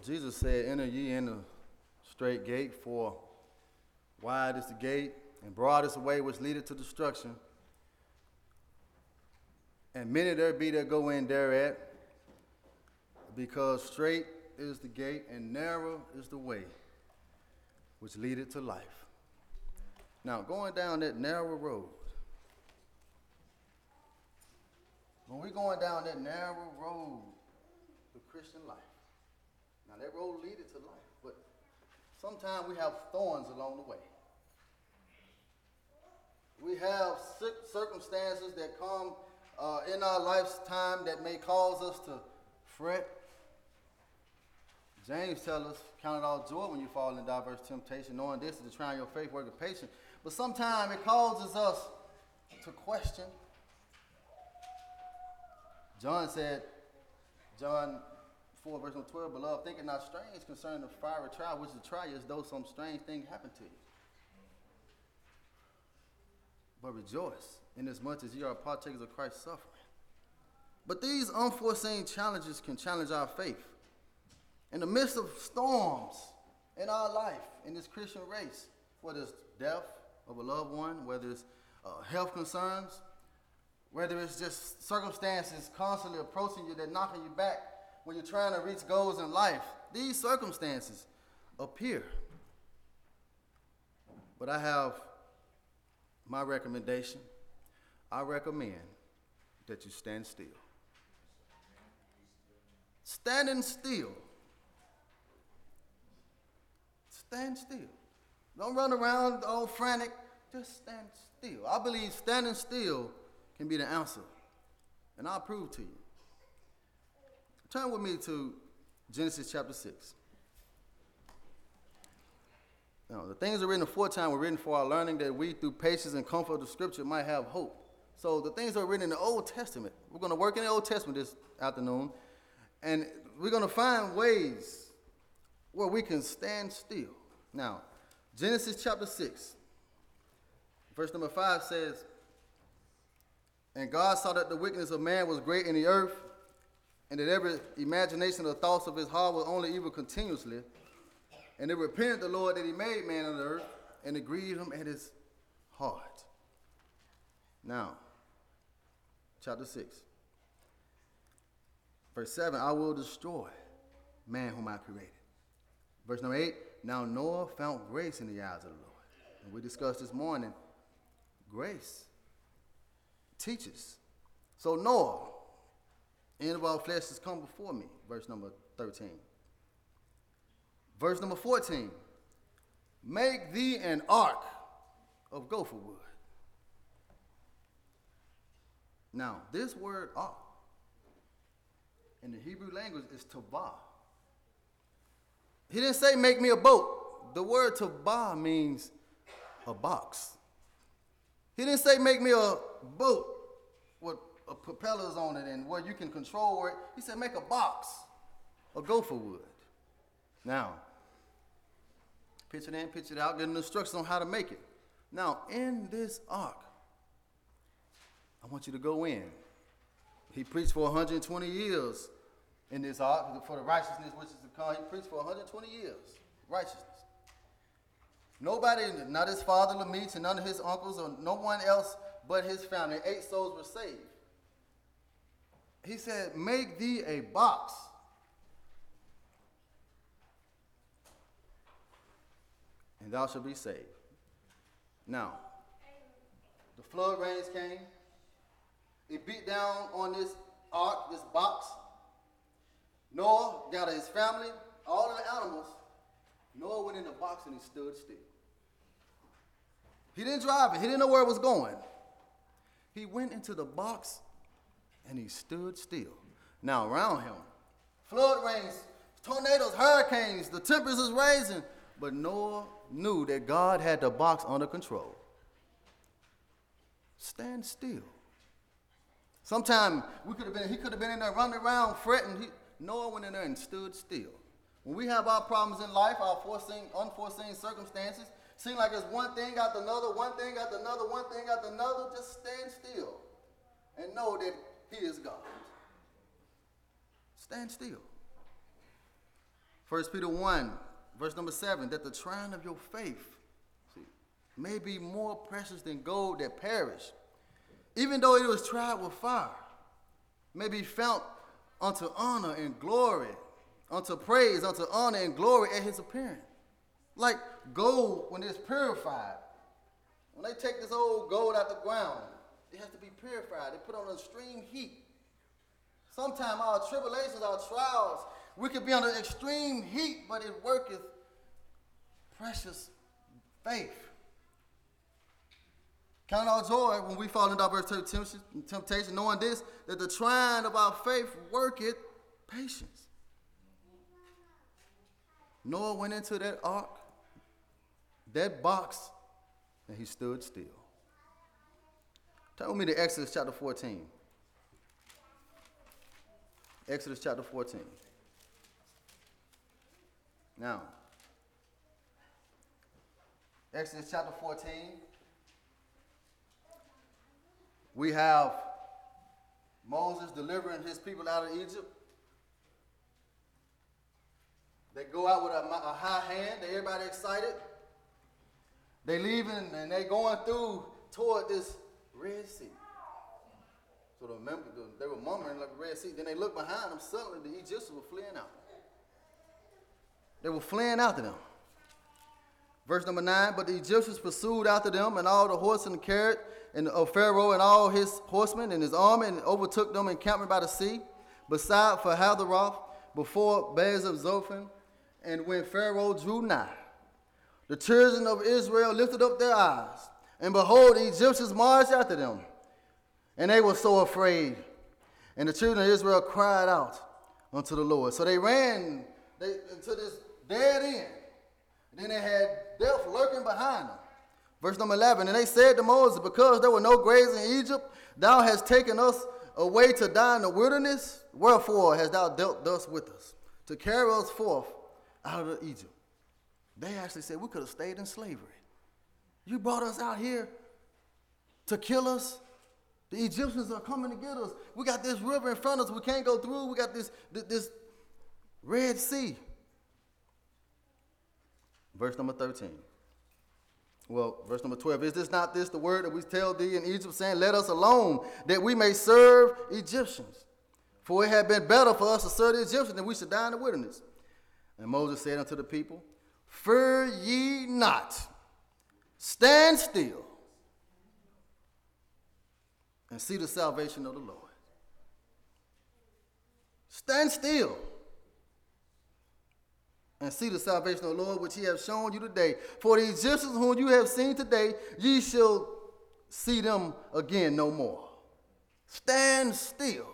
Jesus said, enter ye in the straight gate, for wide is the gate, and broad is the way which leadeth to destruction. And many there be that go in thereat, because straight is the gate, and narrow is the way which leadeth to life. Now, going down that narrow road, when we're going down that narrow road, the Christian life, now that road leadeth to life, but sometimes we have thorns along the way. We have circumstances that come in our lifetime that may cause us to fret. James tells us, count it all joy when you fall in diverse temptation, knowing this is the trying your faith, work of patience. But sometimes it causes us to question. John said, John 4, verse 12, beloved, think it not strange concerning the fiery trial, which is a trial as though some strange thing happened to you. But rejoice, inasmuch as ye are partakers of Christ's suffering. But these unforeseen challenges can challenge our faith. In the midst of storms in our life, in this Christian race, whether it's death of a loved one, whether it's health concerns, whether it's just circumstances constantly approaching you that knocking you back when you're trying to reach goals in life, these circumstances appear. But I have my recommendation. I recommend that you stand still. Standing still. Stand still. Don't run around all frantic. Just stand still. I believe standing still can be the answer. And I'll prove to you. Turn with me to Genesis chapter 6. Now, the things that are written aforetime were written for our learning, that we, through patience and comfort of the Scripture, might have hope. So the things that are written in the Old Testament, we're going to work in the Old Testament this afternoon, and we're going to find ways where we can stand still. Now, Genesis chapter 6, verse number 5 says, and God saw that the wickedness of man was great in the earth, and that every imagination of the thoughts of his heart was only evil continuously. And it repented the Lord that he made man on the earth, and it grieved him at his heart. Now, chapter 6, verse 7, I will destroy man whom I created. Verse number 8, now Noah found grace in the eyes of the Lord. And we discussed this morning, grace teaches. So Noah, end of all flesh has come before me, verse number 13. Verse number 14, make thee an ark of gopher wood. Now, this word ark in the Hebrew language is tabah. He didn't say make me a boat. The word tabah means a box. He didn't say make me a boat with propellers on it and where you can control it. He said make a box of gopher wood. Now, picture it in, picture it out, get an instruction on how to make it. Now, in this ark, I want you to go in. He preached for 120 years in this ark for the righteousness which is to come. He preached for 120 years, righteousness. Nobody, not his father Lamech and none of his uncles or no one else but his family, 8 souls were saved. He said, make thee a box. And thou shalt be saved. Now, the flood rains came. It beat down on this ark, this box. Noah gathered his family, all of the animals. Noah went in the box and he stood still. He didn't drive it. He didn't know where it was going. He went into the box and he stood still. Now, around him, flood rains, tornadoes, hurricanes, the temperatures is rising. But Noah knew that God had the box under control. Stand still. Sometime he could have been in there running around fretting. Noah went in there and stood still. When we have our problems in life, our unforeseen circumstances, seem like it's one thing after another, one thing after another, one thing after another, just stand still and know that he is God. Stand still. 1 Peter 1, verse number 7, that the trying of your faith may be more precious than gold that perish, even though it was tried with fire, may be found unto honor and glory, unto praise, unto honor and glory at his appearing. Like gold, when it's purified, when they take this old gold out the ground, it has to be purified. They put on extreme heat. Sometimes our tribulations, our trials, we could be under extreme heat, but it worketh precious faith. Count our joy when we fall into diverse temptation, knowing this, that the trying of our faith worketh patience. Noah went into that ark, that box, and he stood still. Turn with me to Exodus chapter 14. Exodus chapter 14. Now, Exodus chapter 14, we have Moses delivering his people out of Egypt. They go out with a high hand. Everybody excited. They leaving and they going through toward this Red Sea. So remember, they were murmuring like the Red Sea. Then they looked behind them. Suddenly the Egyptians were fleeing out. They were fleeing after them. Verse number 9, but the Egyptians pursued after them, and all the horse and the chariot of Pharaoh and all his horsemen and his army, and overtook them encampment by the sea, beside for Hatheroth, before Baals of Zophim. And when Pharaoh drew nigh, the children of Israel lifted up their eyes, and behold, the Egyptians marched after them. And they were so afraid. And the children of Israel cried out unto the Lord. So they ran into this dead end. And then they had death lurking behind them. Verse number 11, and they said to Moses, because there were no graves in Egypt, thou hast taken us away to die in the wilderness. Wherefore hast thou dealt thus with us, to carry us forth out of Egypt? They actually said, we could have stayed in slavery. You brought us out here to kill us. The Egyptians are coming to get us. We got this river in front of us we can't go through. We got this Red Sea. Verse number 13. Well, verse number 12. Is this not this the word that we tell thee in Egypt, saying, let us alone, that we may serve Egyptians? For it had been better for us to serve the Egyptians than we should die in the wilderness. And Moses said unto the people, fear ye not, stand still, and see the salvation of the Lord. Stand still and see the salvation of the Lord, which he hath shown you today. For the Egyptians whom you have seen today, ye shall see them again no more. Stand still.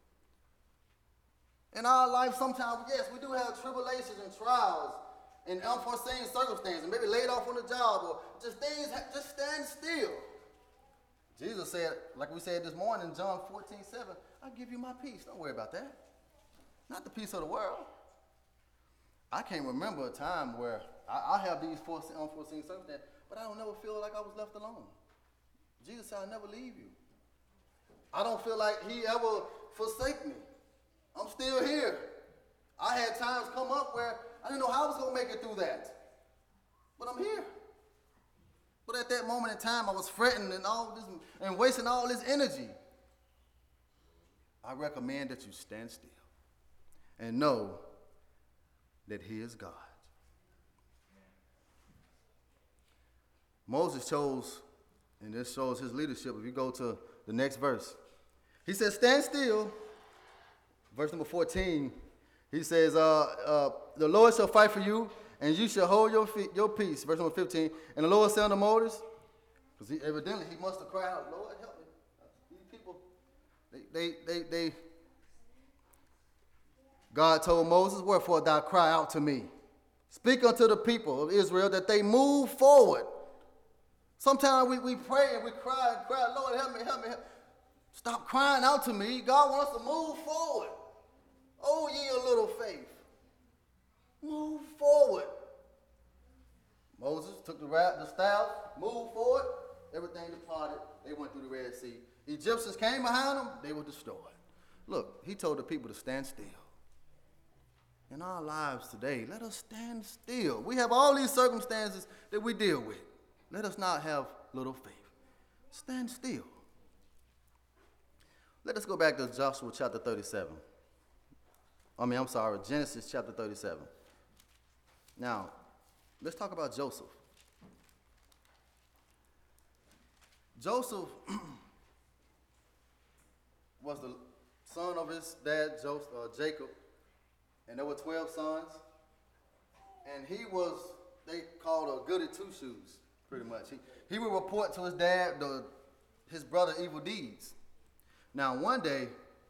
In our life, sometimes, yes, we do have tribulations and trials and unforeseen circumstances, maybe laid off on the job, or just things, just stand still. Jesus said, like we said this morning in John 14:7, I give you my peace. Don't worry about that. Not the peace of the world. I can't remember a time where I have these unforeseen circumstances, but I don't never feel like I was left alone. Jesus said, I'll never leave you. I don't feel like he ever forsake me. I'm still here. I had times come up where I didn't know how I was going to make it through that. But I'm here. But at that moment in time, I was fretting and all this and wasting all this energy. I recommend that you stand still and know that he is God. Moses chose, and this shows his leadership. If you go to the next verse, he says, stand still. Verse number 14, he says, the Lord shall fight for you, and you shall hold your peace. Verse number 15, and the Lord said unto Moses, because evidently he must have cried out, Lord, help me. These people, God told Moses, wherefore thou cry out to me. Speak unto the people of Israel that they move forward. Sometimes we pray and we cry, Lord, help me, help me, help me. Stop crying out to me. God wants to move forward. Oh, ye a little faith. Move forward. Moses took the staff, moved forward, everything departed. They went through the Red Sea. Egyptians came behind them, they were destroyed. Look, he told the people to stand still. in our lives today, let us stand still. We have all these circumstances that we deal with. Let us not have little faith. Stand still. Let us go back to Joshua chapter 37. Genesis chapter 37. Now, let's talk about Joseph. Joseph was the son of his dad, Jacob, and there were 12 sons. And he was, they called a goody two-shoes, pretty much. He would report to his dad his brother's evil deeds. Now, one day,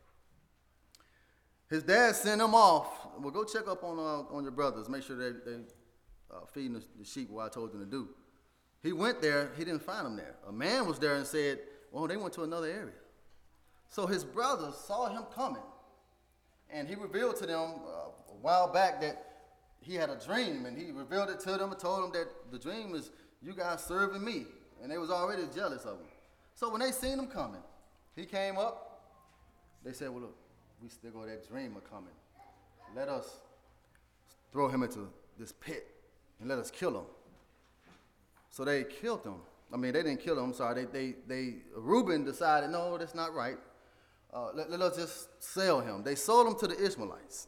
his dad sent him off. Well, go check up on your brothers. Make sure they feeding the sheep what I told them to do. He went there. He didn't find them there. A man was there and said, well, they went to another area. So his brothers saw him coming. And he revealed to them a while back that he had a dream. And he revealed it to them and told them that the dream is you guys serving me. And they was already jealous of him. So when they seen him coming, he came up. They said, well, look, we still got that dreamer coming. Let us throw him into this pit and let us kill him. So they killed him. I mean, they didn't kill him. I'm sorry. Reuben decided, no, that's not right. Let us just sell him. They sold him to the Ishmaelites.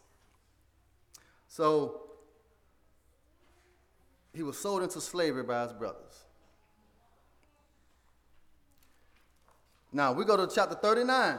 So he was sold into slavery by his brothers. Now we go to chapter 39.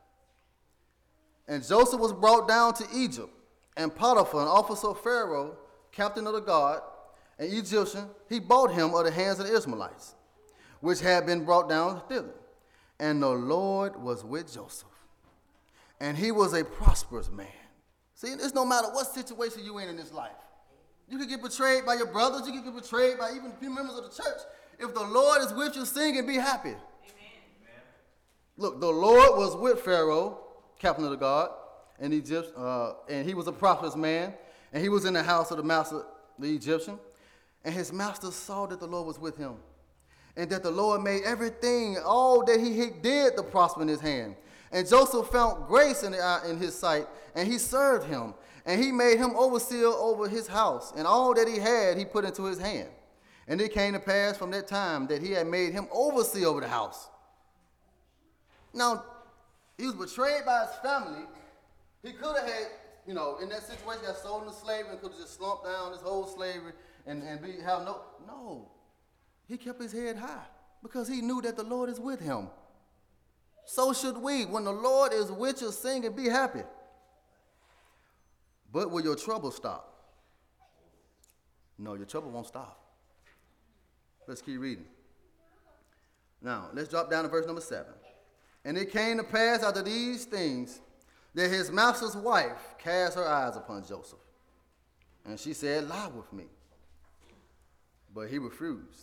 And Joseph was brought down to Egypt, and Potiphar, an officer of Pharaoh, captain of the guard, an Egyptian, he bought him of the hands of the Ishmaelites, which had been brought down thither. And the Lord was with Joseph, and he was a prosperous man. See, it's no matter what situation you're in this life. You can get betrayed by your brothers. You can get betrayed by even a few members of the church. If the Lord is with you, sing and be happy. Amen. Look, the Lord was with Pharaoh, captain of the guard, in Egypt, and he was a prosperous man, and he was in the house of the master, the Egyptian, and his master saw that the Lord was with him, and that the Lord made everything, all that he did to prosper in his hand. And Joseph found grace in his sight, and he served him, and he made him overseer over his house, and all that he had he put into his hand. And it came to pass from that time that he had made him overseer over the house. Now, he was betrayed by his family. He could have had, in that situation, got sold into slavery and could have just slumped down his whole slavery and have no. No. He kept his head high because he knew that the Lord is with him. So should we. When the Lord is with you, sing and be happy. But will your trouble stop? No, your trouble won't stop. Let's keep reading. Now, let's drop down to verse number 7. And it came to pass after these things that his master's wife cast her eyes upon Joseph. And she said, lie with me. But he refused.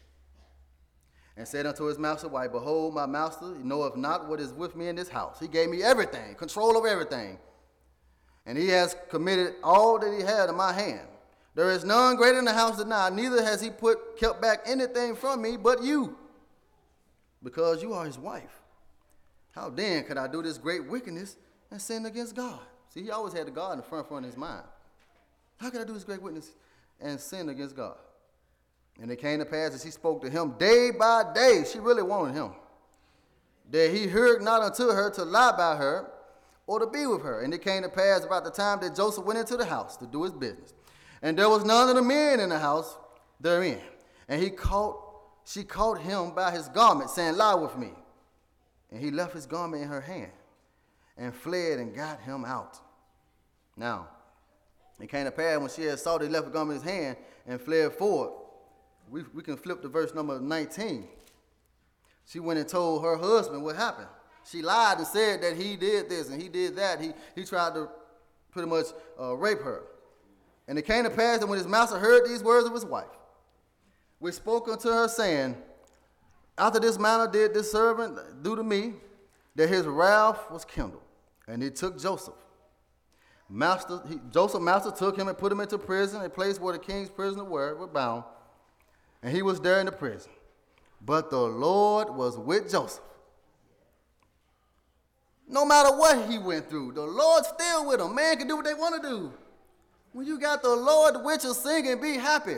And said unto his master's wife, behold, my master knoweth not what is with me in this house. He gave me everything, control of everything. And he has committed all that he had in my hand. There is none greater in the house than I, neither has he kept back anything from me but you, because you are his wife. How then could I do this great wickedness and sin against God? See, he always had the God in the front of his mind. How could I do this great witness and sin against God? And it came to pass as he spoke to him day by day, she really wanted him, that he heard not unto her to lie by her or to be with her. And it came to pass about the time that Joseph went into the house to do his business. And there was none of the men in the house therein. And she caught him by his garment, saying, lie with me. And he left his garment in her hand and fled and got him out. Now, it came to pass when she had saw that he left his garment in his hand and fled forward. We can flip to verse number 19. She went and told her husband what happened. She lied and said that he did this and he did that. He tried to pretty much rape her. And it came to pass that when his master heard these words of his wife, which spoke unto her, saying, after this manner did this servant do to me, that his wrath was kindled. And he took Joseph. Joseph's master took him and put him into prison, a place where the king's prisoners were bound. And he was there in the prison. But the Lord was with Joseph. No matter what he went through, the Lord's still with him. Man can do what they want to do. When you got the Lord with you, sing and be happy.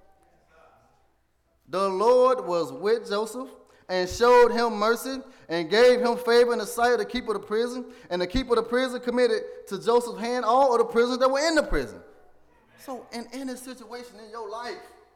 The Lord was with Joseph and showed him mercy and gave him favor in the sight of the keeper of the prison. And the keeper of the prison committed to Joseph's hand all of the prisoners that were in the prison. So in any situation in your life,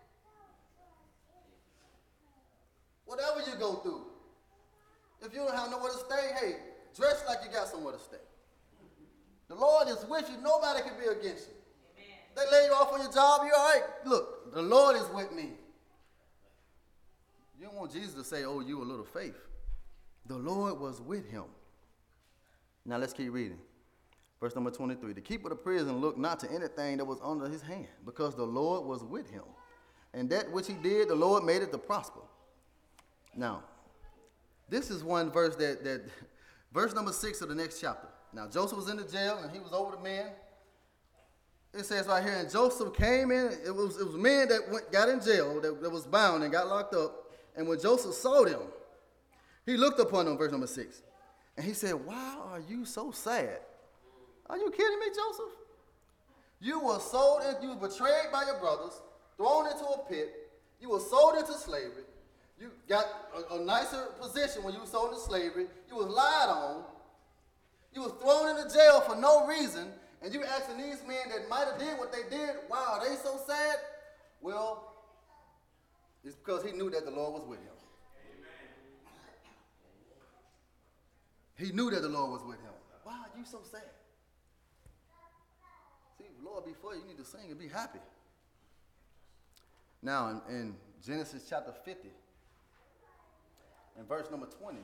whatever you go through, if you don't have nowhere to stay, hey, dress like you got somewhere to stay. The Lord is with you. Nobody can be against you. Amen. They lay you off on your job, you're all right. Look, the Lord is with me. You don't want Jesus to say, oh, you a little faith. The Lord was with him. Now let's keep reading. Verse number 23. The keeper of the prison looked not to anything that was under his hand, because the Lord was with him. And that which he did, the Lord made it to prosper. Now, this is one verse that verse number 6 of the next chapter. Now, Joseph was in the jail, and he was over the men. It says right here, and Joseph came in. It was men that got in jail, that was bound and got locked up. And when Joseph saw them, he looked upon them, verse number 6. And he said, why are you so sad? Are you kidding me, Joseph? You were sold and you were betrayed by your brothers, thrown into a pit. You were sold into slavery. You got a nicer position when you were sold into slavery. You was lied on. You was thrown into jail for no reason. And you asking these men that might have did what they did, wow, are they so sad? Well, it's because he knew that the Lord was with him. He knew that the Lord was with him. Why are you so sad? See, the Lord before you, you need to sing and be happy. Now, in Genesis chapter 50, in verse number 20,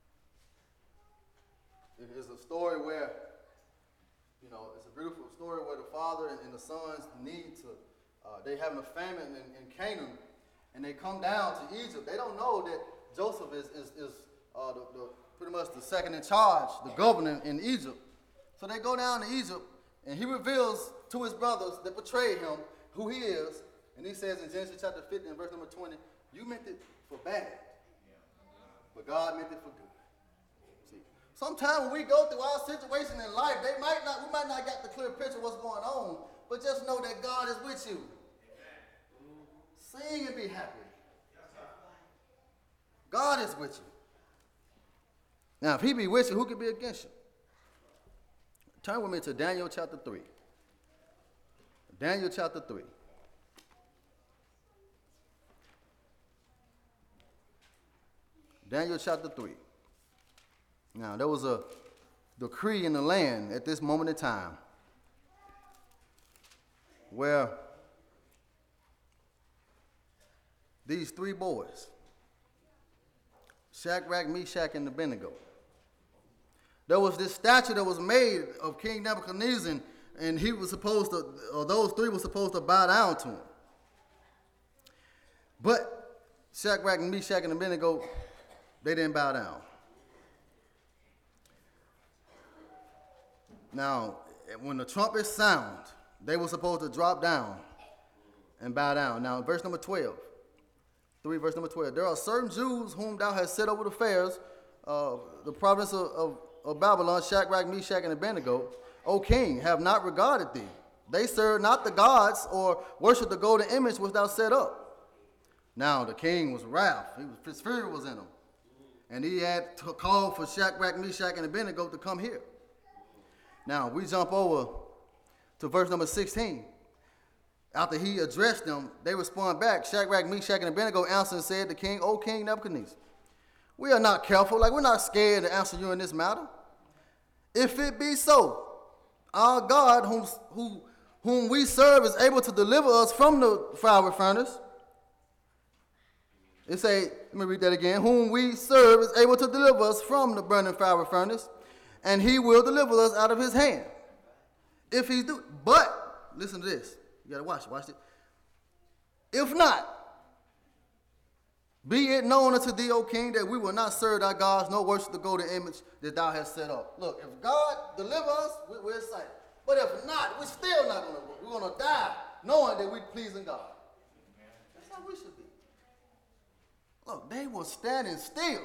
it is a story where, you know, it's a beautiful story where the father and the sons need to, they having a famine in Canaan, and they come down to Egypt. They don't know that Joseph is pretty much the second in charge, the governor in Egypt. So they go down to Egypt, and he reveals to his brothers that betrayed him who he is. And he says in Genesis chapter 50 and verse number 20, you meant it for bad, but God meant it for good. See, sometimes when we go through our situation in life, we might not get the clear picture of what's going on, but just know that God is with you. Sing and be happy. God is with you. Now, if he be with you, who can be against you? Turn with me to Daniel chapter 3. Daniel chapter 3. Daniel chapter 3. Now, there was a decree in the land at this moment in time where these three boys, Shadrach, Meshach, and Abednego, there was this statue that was made of King Nebuchadnezzar, and he was supposed to, or those three were supposed to bow down to him. But Shadrach, Meshach, and Abednego, they didn't bow down. Now, when the trumpet sound, they were supposed to drop down and bow down. Now, verse number 12, 3 verse number 12, there are certain Jews whom thou hast set over the affairs of the province of Babylon, Shadrach, Meshach, and Abednego, O king, have not regarded thee. They serve not the gods or worship the golden image which thou set up. Now, the king was wrath. His fury was in him. And he had to call for Shadrach, Meshach, and Abednego to come here. Now, we jump over to verse number 16. After he addressed them, they respond back. Shadrach, Meshach, and Abednego answered and said to the king, O King Nebuchadnezzar, we are not careful, we're not scared to answer you in this matter. If it be so, our God, whom we serve, is able to deliver us from the fiery furnace. It say, let me read that again. Whom we serve is able to deliver us from the burning fiery furnace, and he will deliver us out of his hand. If he do, but, listen to this. You got to watch it. If not, be it known unto thee, O king, that we will not serve thy gods, nor worship the golden image that thou hast set up. Look, if God deliver us, we're excited. But if not, we're still not going to work. We're going to die knowing that we're pleasing God. That's how we should be. Look, they were standing still.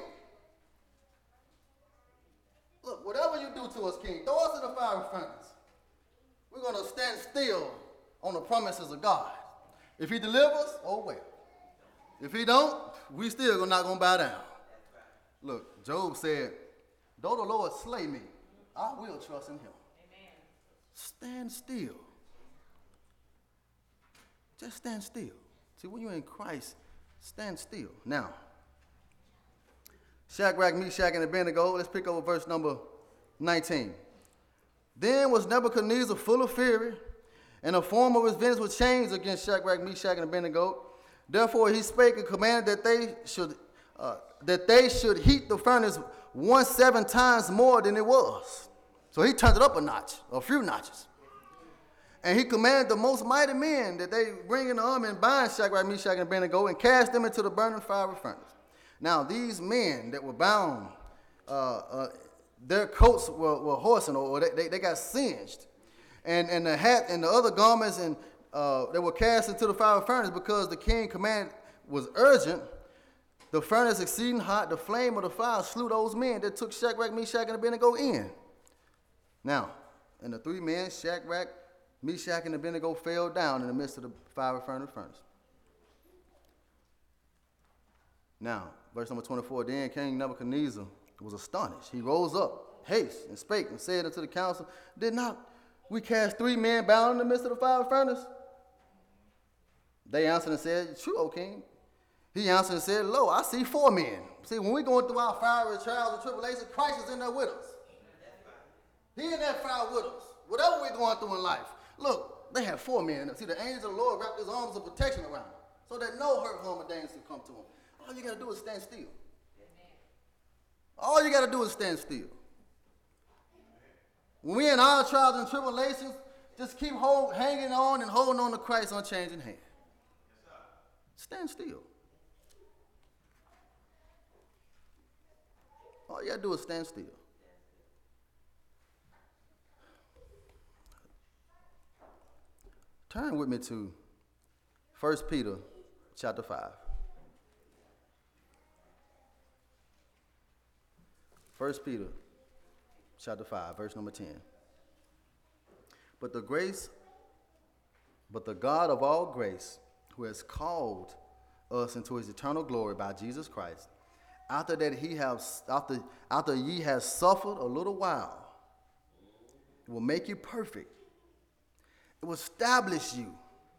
Look, whatever you do to us, king, throw us in the fiery furnace. We're going to stand still on the promises of God. If he delivers, oh well. If he don't, we still not going to bow down. Look, Job said, though the Lord slay me, I will trust in him. Amen. Stand still. Just stand still. See, when you're in Christ, stand still. Now, Shadrach, Meshach, and Abednego, let's pick up verse number 19. Then was Nebuchadnezzar full of fury, and the form of his vengeance was changed against Shadrach, Meshach, and Abednego. Therefore he spake and commanded that they should heat the furnace 17 times more than it was. So he turned it up a notch, a few notches. And he commanded the most mighty men that they bring in the army and bind Shadrach, Meshach, and Abednego and cast them into the burning fiery furnace. Now these men that were bound, their coats were hoarsened, or they got singed. And the hat and the other garments and they were cast into the fiery furnace because the king command was urgent. The furnace exceeding hot, the flame of the fire slew those men that took Shadrach, Meshach, and Abednego in. Now, and the three men, Shadrach, Meshach, and Abednego, fell down in the midst of the fiery furnace. Now, verse number 24, then King Nebuchadnezzar was astonished. He rose up, haste, and spake, and said unto the council, did not we cast 3 men bound in the midst of the fiery furnace? They answered and said, true, O king. He answered and said, lo, I see 4 men. See, when we're going through our fiery trials and tribulations, Christ is in there with us. He in that fire with us. Whatever we're going through in life. Look, they have 4 men. See, the angel of the Lord wrapped his arms of protection around them so that no hurt, harm, or danger will come to him. All you got to do is stand still. All you got to do is stand still. When we're in our trials and tribulations, just keep hanging on and holding on to Christ's unchanging hand. Stand still. All you got to do is stand still. Turn with me to 1 Peter chapter 5. 1 Peter chapter 5, verse number 10. But the God of all grace, who has called us into his eternal glory by Jesus Christ, after ye have suffered a little while, it will make you perfect. It will establish you,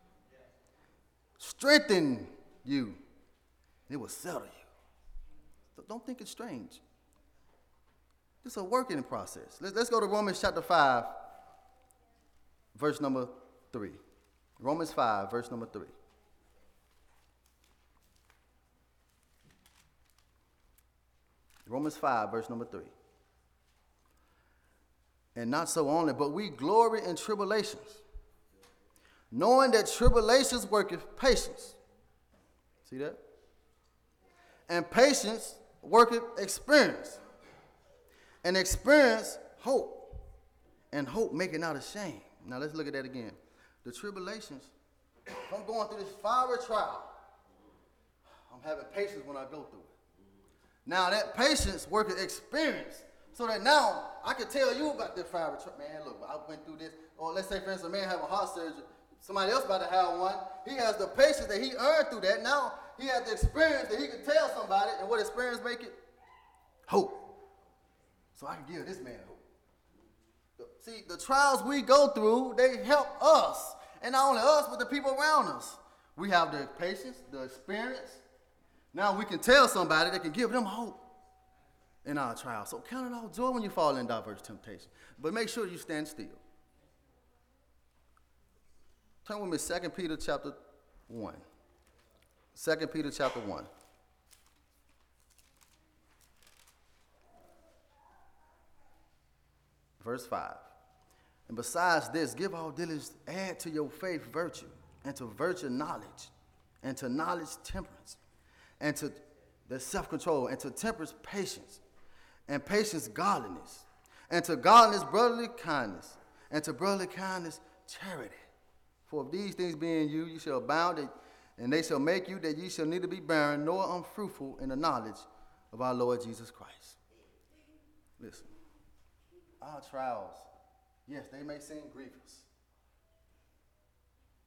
strengthen you, it will settle you. So don't think it's strange. It's a working process. Let's go to Romans chapter 5, verse number 3. Romans 5, verse number 3. Romans 5, verse number 3. And not so only, but we glory in tribulations, knowing that tribulations worketh patience. See that? And patience worketh experience. And experience, hope. And hope make it not ashamed. Now let's look at that again. The tribulations, if I'm going through this fiery trial, I'm having patience when I go through it. Now that patience worketh experience. So that now I can tell you about this fiery trial. Man, look, I went through this. Or let's say, for instance, a man have a heart surgery. Somebody else about to have one. He has the patience that he earned through that. Now he has the experience that he can tell somebody. And what experience make it? Hope. So I can give this man hope. See, the trials we go through, they help us. And not only us, but the people around us. We have the patience, the experience. Now we can tell somebody that can give them hope in our trials. So count it all joy when you fall in diverse temptation. But make sure you stand still. Turn with me 2 Peter chapter 1. 2 Peter chapter 1. Verse 5. And besides this, give all diligence, add to your faith virtue, and to virtue knowledge, and to knowledge temperance, and to the self-control, and to temperance patience, and patience godliness, and to godliness brotherly kindness, and to brotherly kindness charity. For if these things be in you, you shall abound, and they shall make you that ye shall neither be barren nor unfruitful in the knowledge of our Lord Jesus Christ. Listen, our trials, yes, they may seem grievous.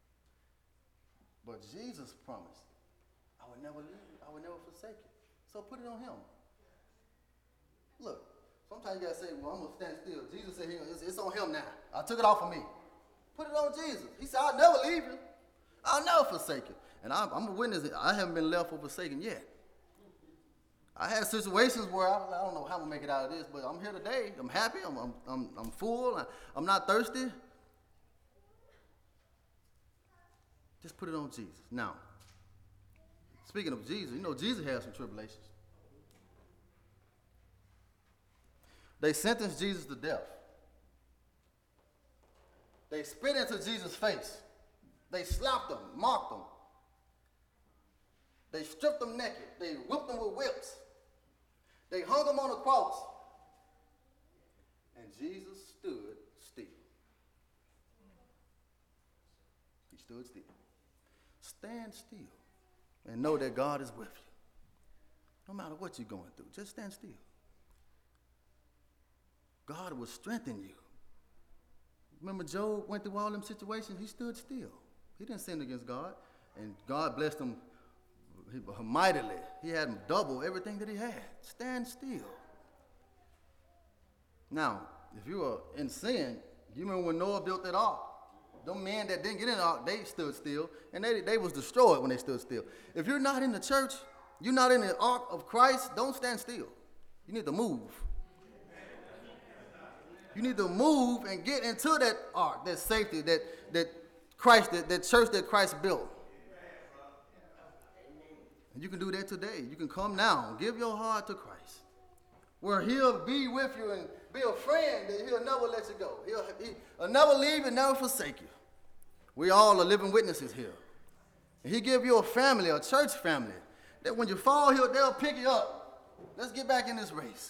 But Jesus promised, I would never leave you. I would never forsake you. So put it on him. Look, sometimes you got to say, well, I'm going to stand still. Jesus said, it's on him now. I took it off of me. Put it on Jesus. He said, I'll never leave you. I'll never forsake you. And I'm a witness. I haven't been left or forsaken yet. I had situations where I don't know how I'm going to make it out of this, but I'm here today. I'm happy. I'm full. I'm not thirsty. Just put it on Jesus. Now, speaking of Jesus, you know Jesus had some tribulations. They sentenced Jesus to death. They spit into Jesus' face. They slapped him, mocked him. They stripped him naked. They whipped him with whips. They hung him on a cross. And Jesus stood still. He stood still. Stand still and know that God is with you. No matter what you're going through, just stand still. God will strengthen you. Remember Job went through all them situations, he stood still. He didn't sin against God, and God blessed him mightily. He had double everything that he had. Stand still. Now, if you are in sin, you remember when Noah built that ark? Them men that didn't get in the ark, they stood still, and they was destroyed when they stood still. If you're not in the church, you're not in the ark of Christ, don't stand still. You need to move. You need to move and get into that ark, that safety, that Christ, that church that Christ built. And you can do that today. You can come now. Give your heart to Christ. Where he'll be with you and be a friend that he'll never let you go. He'll never leave and never forsake you. We all are living witnesses here. And he'll give you a family, a church family, that when you fall, they'll pick you up. Let's get back in this race.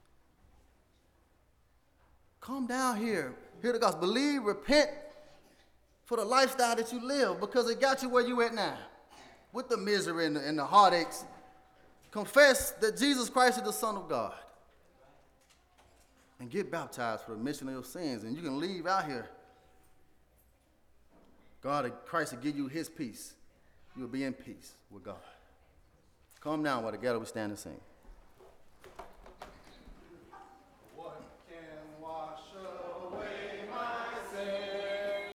Come down here. Hear the gospel. Believe, repent for the lifestyle that you live, because it got you where you at now. With the misery and the heartaches. Confess that Jesus Christ is the Son of God. And get baptized for the remission of your sins. And you can leave out here. Christ will give you his peace. You'll be in peace with God. Come now while together we stand and sing.